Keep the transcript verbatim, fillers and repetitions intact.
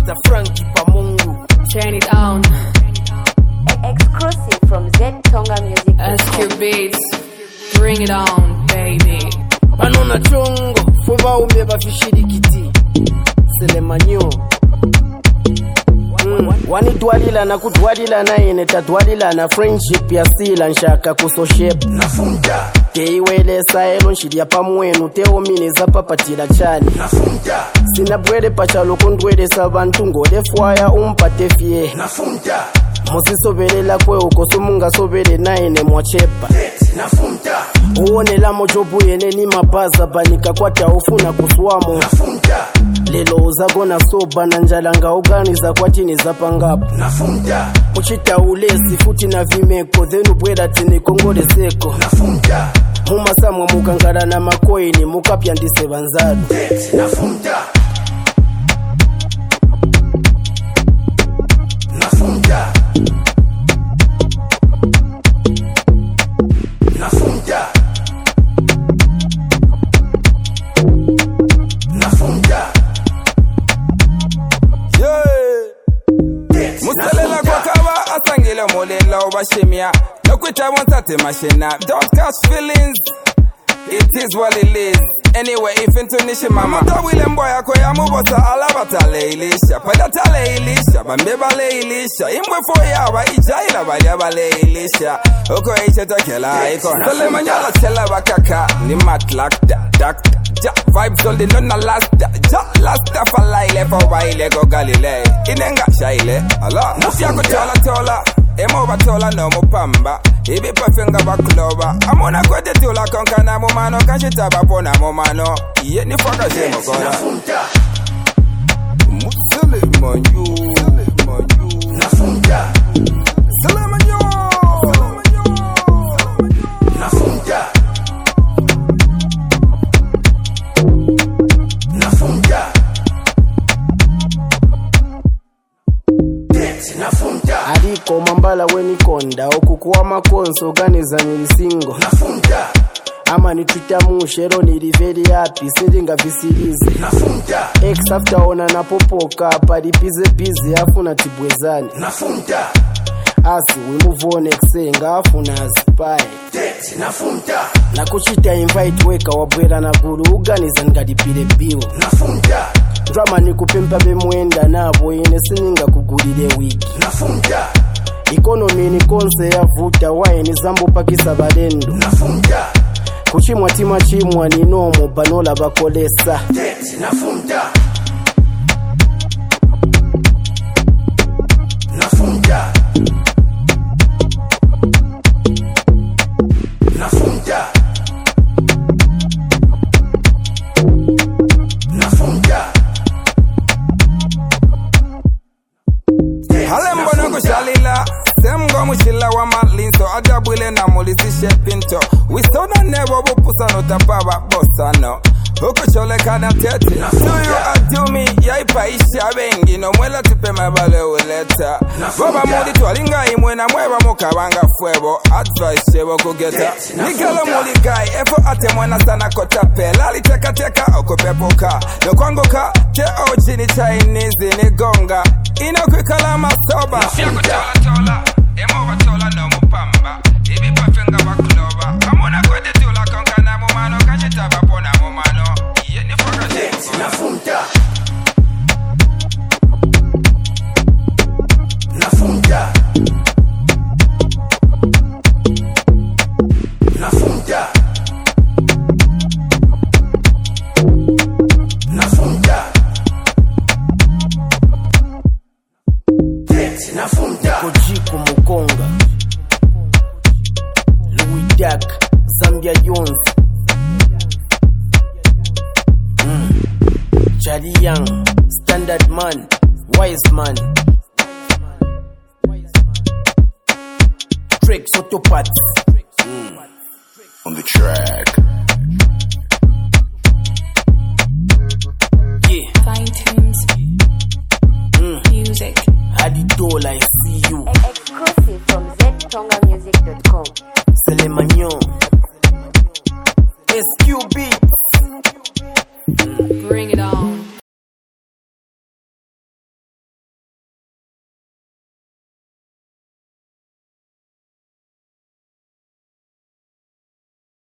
Mister Frankie Pamungu. Turn it on. Exclusive from Z Tonga Music. S Q Beats. Bring it on, baby. Banona chongo, fuba umbe bafishirikiti. Selemanyo. Mm. Wani dwalila na kudwalila na ine tadwalila na friendship ya sila nshaka kusoshep. Nafunda. Teiwele saelo nshidia pamwenu teo miniza papatila chani. Nafunda. Sinabwele pachalo kundwele sabantu ngole fwaya umpate fie. Nafunda. Musisobelela kwe ukosumunga sobele na ine mwachepa. Nafunda. Uone la mojobu yene ni mabaza banika kwa taufuna kuswamo. Nafunda. Lelo uzago na soba na njalanga uganiza kwa tini za pangapu. Nafunda. Uchita ulesi futi na vimeko dhenu bweda tini kongole seko. Nafunda. Huma samwa mukangara na makoini mukapya ndise banzadu. Nafunda. Nafunda. Nafunda. Nafunda. Yeah. Musalela kwa kawa asangile molela obashemia. Nokwita monsate mashena. Don't catch feelings. It is what it is. Anyway, if into nishi mama Tawile mboya yako ya mubosa alabata leilisha Padata leilisha, bambeba leilisha Imwe foyawa, ijaila baliaba leilisha Oko eiche tokela ikona Sole manyala chela bakaka Ni matlak da, dak da Ja, vibes all the nona last da Ja, last da falaile Fawaile go galile Inenga shaile, ala Mufya kutola tola Emo batola no mupamba Ibi pafenga bakuloba Amona kwete tula konkana mumano Kanshita bapona mumano Iye ni faka zemo kona Nafunda. Musele manyu Nafunda. Sele manyu Nafunda. Nafunda. Nafunda. Aliko mambala weni konda okukuwa makonso ganiza nilisingo. Nafunda. Ama ni twita mushero niliveli happy sendinga visilize. Nafunda. Ex after ona napopoka pali bize bize afuna tibwezani. Nafunda. Asi we move on exenga afuna spy. Nafunda. Na kuchita invite weka wabwera na guru uganiza ngadipile bill. Nafunda. Drama ni kupempa bemwenda nabo ine sininga kugulile wiki. Nafunda. Economy ni konse ya vuta wae ni zambo pakisa balendo. Nafunda. Kuchimwa tima chimwa ni nomo banola bakolesa. Nafunda. Nafunda. Nafunda. Nafunda. Halembo na kushalila Semgo mushila wa malinso Adabwile na mulizishe pinto Wisona nebo bupusano tapaba bosano Huku chole kana tete Tuyo adumi yaipaisha bengi No mwela tipe mabale uleta Baba mudi tualinga imwe na mweba mukabanga fuebo Advice shebo kugeta Nikala muli kai Efo ate mwena sana kotape Lali teka teka oko pepoka No kwangu ka Ke ochi ni Chinese ni gonga Ino kwikala masoba Nafya kutola tola Emo batola no mupamba Ibi pafenga bakuloba Amona kwete tula konkana mumano Kanshita bapona mumano Iye ni foka zemo Nafunda. Nafunda. Nafunda. Nafunda. Nafunda. Kojiku Mukonga Louis Dak Zambia Jones mm. Charlie Young Standard Man Wise Man Drake Sotopat mm. On the track. Yeah Fine tunes. mm. Music. Adidola I see you Exclusive from Z Tonga Music dot com. Seleman